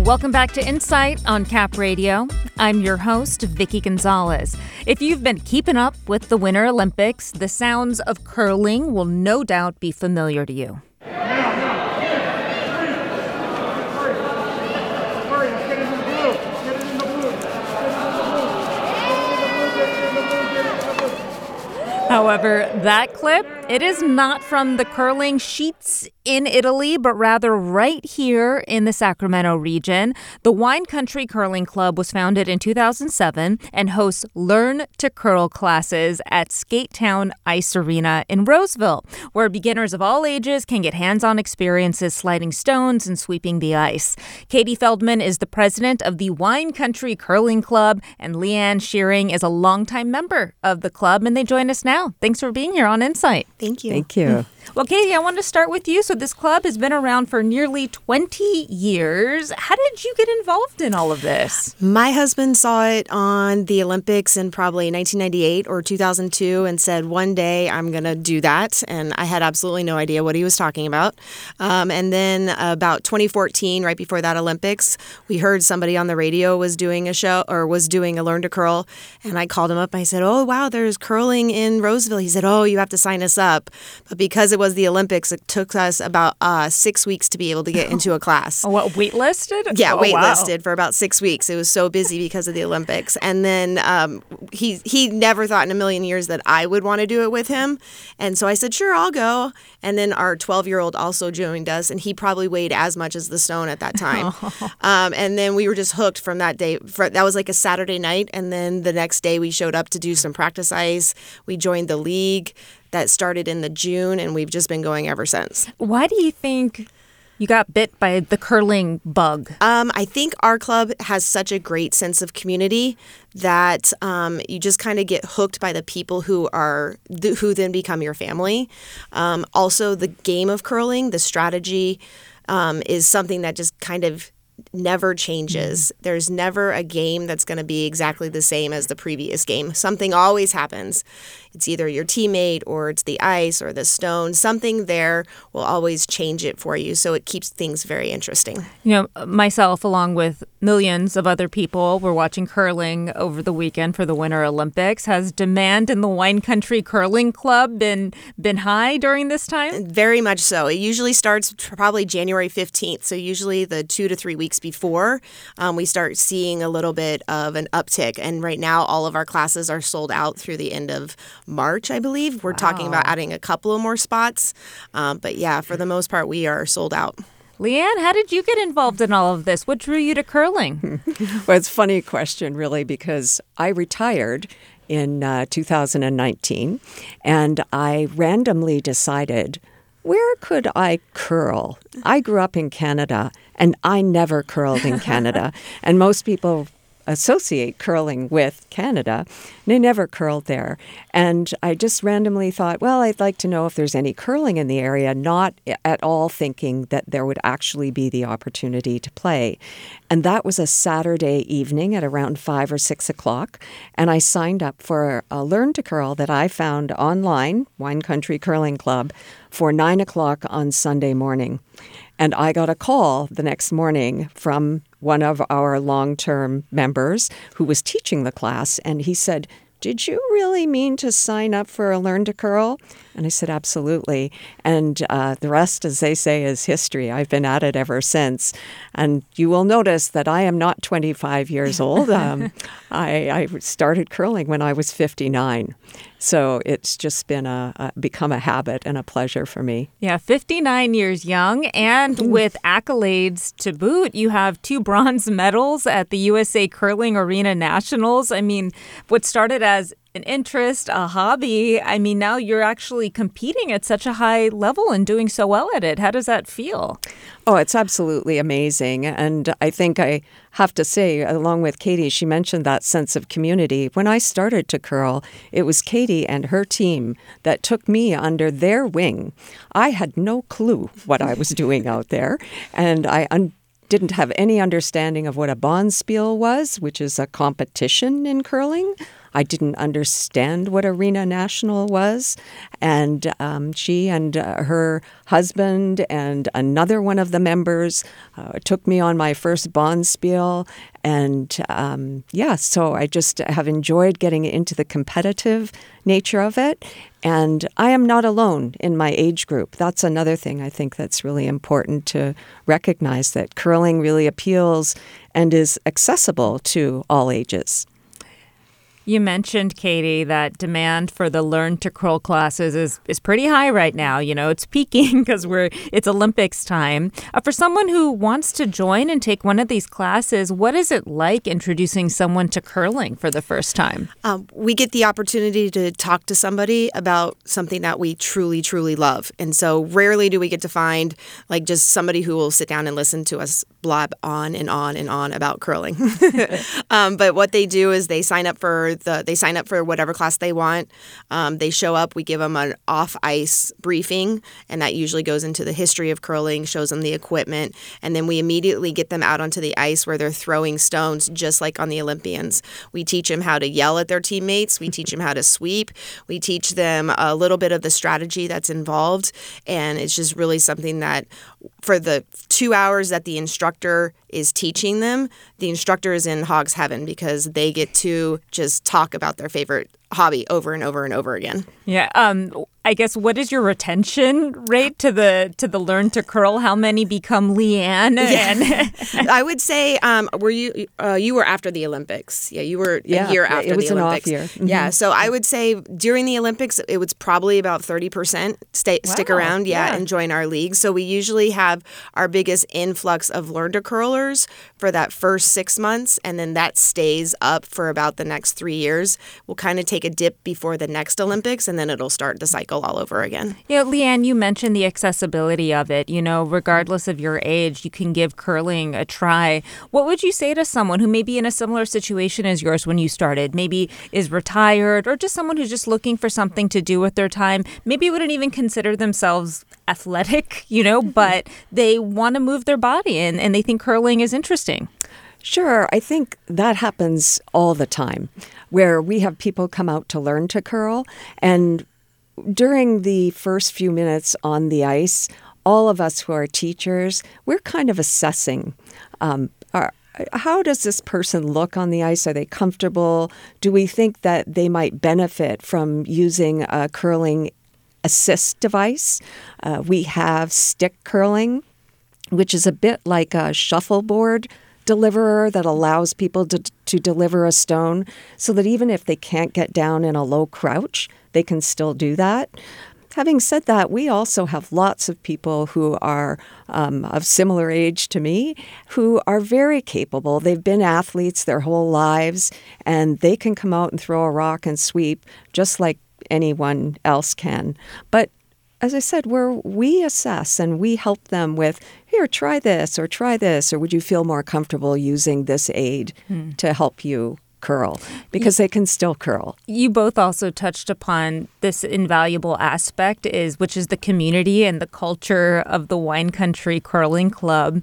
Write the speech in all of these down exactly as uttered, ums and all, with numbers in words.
Welcome back to Insight on Cap Radio. I'm your host, Vicky Gonzalez. If you've been keeping up with the Winter Olympics, the sounds of curling will no doubt be familiar to you. However, that clip, it is not from the curling sheets in Italy, but rather right here in the Sacramento region. The Wine Country Curling Club was founded in two thousand seven and hosts Learn to Curl classes at Skatetown Ice Arena in Roseville, where beginners of all ages can get hands-on experiences sliding stones and sweeping the ice. Katie Feldman is the president of the Wine Country Curling Club, and Leanne Shearing is a longtime member of the club, and they join us now. Thanks for being here on Insight. Thank you. Thank you. Well, Katie, I wanted to start with you. So this club has been around for nearly twenty years. How did you get involved in all of this? My husband saw it on the Olympics in probably nineteen ninety-eight or two thousand two and said, one day I'm going to do that. And I had absolutely no idea what he was talking about. Um, and then about twenty fourteen, right before that Olympics, we heard somebody on the radio was doing a show or was doing a Learn to Curl. And I called him up and I said, oh, wow, there's curling in Roseville. He said, oh, you have to sign us up. But because it was the Olympics, it took us about uh, six weeks to be able to get into a class. Oh, what, waitlisted? Yeah, oh, waitlisted wow. for about six weeks. It was so busy because of the Olympics. And then um, he he never thought in a million years that I would want to do it with him. And so I said, sure, I'll go. And then our twelve-year-old also joined us, and he probably weighed as much as the stone at that time. um, and then we were just hooked from that day. For, that was like a Saturday night. And then the next day we showed up to do some practice ice. We joined the league. That started in the June, and we've just been going ever since. Why do you think you got bit by the curling bug? Um, I think our club has such a great sense of community that um, you just kind of get hooked by the people who are th- who then become your family. Um, also, the game of curling, the strategy, um, is something that just kind of never changes. Mm-hmm. There's never a game that's going to be exactly the same as the previous game. Something always happens. It's either your teammate or it's the ice or the stone. Something there will always change it for you. So it keeps things very interesting. You know, myself, along with millions of other people, were watching curling over the weekend for the Winter Olympics. Has demand in the Wine Country Curling Club been been high during this time? Very much so. It usually starts probably January fifteenth. So usually the two to three weeks before, um, we start seeing a little bit of an uptick. And right now, all of our classes are sold out through the end of March, I believe. We're wow. talking about adding a couple of more spots. Um, but yeah, for the most part, we are sold out. Leanne, how did you get involved in all of this? What drew you to curling? Well, it's a funny question, really, because I retired in uh, two thousand nineteen, and I randomly decided, where could I curl? I grew up in Canada, and I never curled in Canada. And most people associate curling with Canada. They never curled there. And I just randomly thought, well, I'd like to know if there's any curling in the area, not at all thinking that there would actually be the opportunity to play. And that was a Saturday evening at around five or six o'clock. And I signed up for a Learn to Curl that I found online, Wine Country Curling Club, for nine o'clock on Sunday morning. And I got a call the next morning from one of our long-term members who was teaching the class, and he said, did you really mean to sign up for a Learn to Curl? And I said, absolutely. And uh, the rest, as they say, is history. I've been at it ever since. And you will notice that I am not twenty-five years old. Um, I, I started curling when I was fifty-nine. So it's just been a, a become a habit and a pleasure for me. Yeah, fifty-nine years young, and with accolades to boot. You have two bronze medals at the U S A Curling Arena Nationals. I mean, what started as an interest, a hobby, I mean, now you're actually competing at such a high level and doing so well at it. How does that feel? Oh, it's absolutely amazing. And I think I have to say, along with Katie, she mentioned that sense of community. When I started to curl, it was Katie and her team that took me under their wing. I had no clue what I was doing out there, and I un- didn't have any understanding of what a Bonspiel was, which is a competition in curling. I didn't understand what Arena National was. And um, she and uh, her husband and another one of the members uh, took me on my first Bonspiel. And um, yeah, so I just have enjoyed getting into the competitive nature of it. And I am not alone in my age group. That's another thing I think that's really important to recognize, that curling really appeals and is accessible to all ages. You mentioned, Katie, that demand for the Learn to Curl classes is, is pretty high right now. You know, it's peaking because we're it's Olympics time. Uh, for someone who wants to join and take one of these classes, what is it like introducing someone to curling for the first time? Um, we get the opportunity to talk to somebody about something that we truly, truly love. And so rarely do we get to find like just somebody who will sit down and listen to us blab on and on and on about curling. um, but what they do is they sign up for The, they sign up for whatever class they want. Um, they show up. We give them an off-ice briefing, and that usually goes into the history of curling, shows them the equipment, and then we immediately get them out onto the ice where they're throwing stones just like on the Olympians. We teach them how to yell at their teammates. We teach them how to sweep. We teach them a little bit of the strategy that's involved, and it's just really something that for the two hours that the instructor is teaching them, the instructor is in hog's heaven because they get to just talk about their favorite hobby over and over and over again. Yeah. Um, I guess, what is your retention rate to the to the Learn to Curl? How many become Leanne? Yeah. And I would say, um, were you uh, you were after the Olympics? Yeah, you were yeah, a year after it was the Olympics. An off year. Mm-hmm. Yeah, so I would say during the Olympics, it was probably about thirty percent stay wow. stick around, yeah, yeah, and join our league. So we usually have our biggest influx of Learn to Curlers for that first six months, and then that stays up for about the next three years. We'll kind of take a dip before the next Olympics, and then it'll start the cycle all over again. Yeah, Leanne, you mentioned the accessibility of it. You know, regardless of your age, you can give curling a try. What would you say to someone who may be in a similar situation as yours when you started? Maybe is retired, or just someone who's just looking for something to do with their time. Maybe wouldn't even consider themselves athletic, you know, but they want to move their body and, and they think curling is interesting. Sure. I think that happens all the time, where we have people come out to learn to curl, and during the first few minutes on the ice, all of us who are teachers, we're kind of assessing, um, are, how does this person look on the ice? Are they comfortable? Do we think that they might benefit from using a curling assist device? Uh, we have stick curling, which is a bit like a shuffleboard deliverer that allows people to, to deliver a stone so that even if they can't get down in a low crouch, they can still do that. Having said that, we also have lots of people who are um, of similar age to me who are very capable. They've been athletes their whole lives, and they can come out and throw a rock and sweep just like anyone else can. But as I said, where we assess and we help them with, here, try this or try this, or would you feel more comfortable using this aid hmm. to help you curl? Because you, they can still curl. You both also touched upon this invaluable aspect, is which is the community and the culture of the Wine Country Curling Club.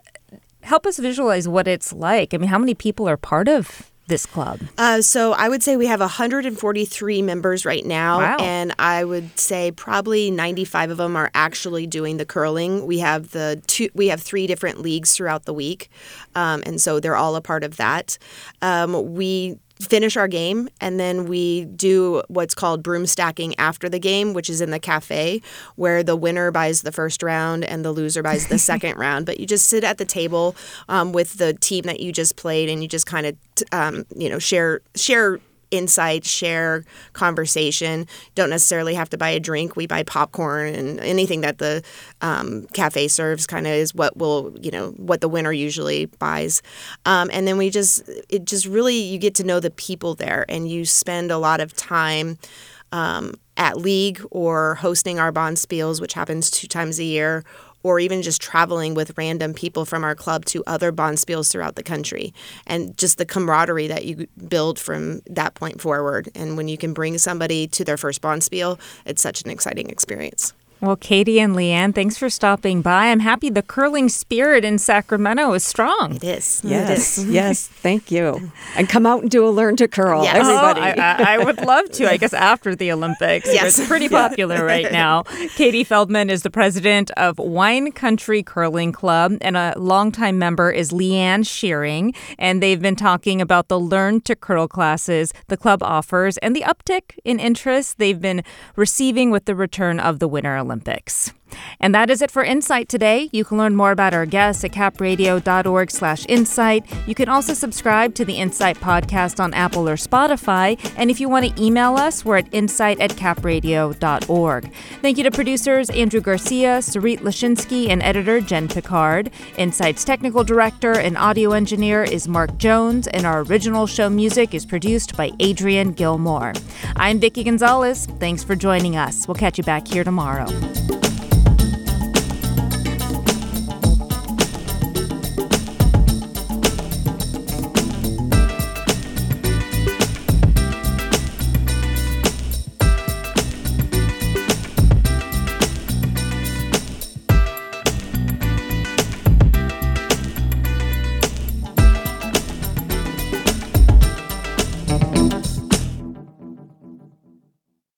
Help us visualize what it's like. I mean, how many people are part of this club? Uh, so I would say we have one hundred forty-three members right now, wow. and I would say probably ninety-five of them are actually doing the curling. We have the two, we have three different leagues throughout the week, um, and so they're all a part of that. Um, we finish our game, and then we do what's called broom stacking after the game, which is in the cafe, where the winner buys the first round and the loser buys the second round. But you just sit at the table um, with the team that you just played, and you just kind of um, you know share share insight, share conversation. Don't necessarily have to buy a drink. We buy popcorn, and anything that the um, cafe serves kind of is what will, you know, what the winner usually buys. Um, and then we just, it just really, you get to know the people there, and you spend a lot of time um, at league or hosting our Bonspiels, which happens two times a year, or even just traveling with random people from our club to other Bonspiels throughout the country. And just the camaraderie that you build from that point forward. And when you can bring somebody to their first Bonspiel, it's such an exciting experience. Well, Katie and Leanne, thanks for stopping by. I'm happy the curling spirit in Sacramento is strong. It is. Yes, it is. yes, thank you. And come out and do a Learn to Curl, Yes. everybody. Oh, I, I, I would love to, I guess, after the Olympics. Yes. It's pretty popular right now. Katie Feldman is the president of Wine Country Curling Club, and a longtime member is Leanne Shearing. And they've been talking about the Learn to Curl classes the club offers and the uptick in interest they've been receiving with the return of the Winter Olympics. And that is it for Insight today. You can learn more about our guests at capradio.org slash insight. You can also subscribe to the Insight podcast on Apple or Spotify. And if you want to email us, we're at insight at capradio dot org. Thank you to producers Andrew Garcia, Sarit Lashinsky, and editor Jen Picard. Insight's technical director and audio engineer is Mark Jones, and our original show music is produced by Adrian Gilmore. I'm Vicki Gonzalez. Thanks for joining us. We'll catch you back here tomorrow.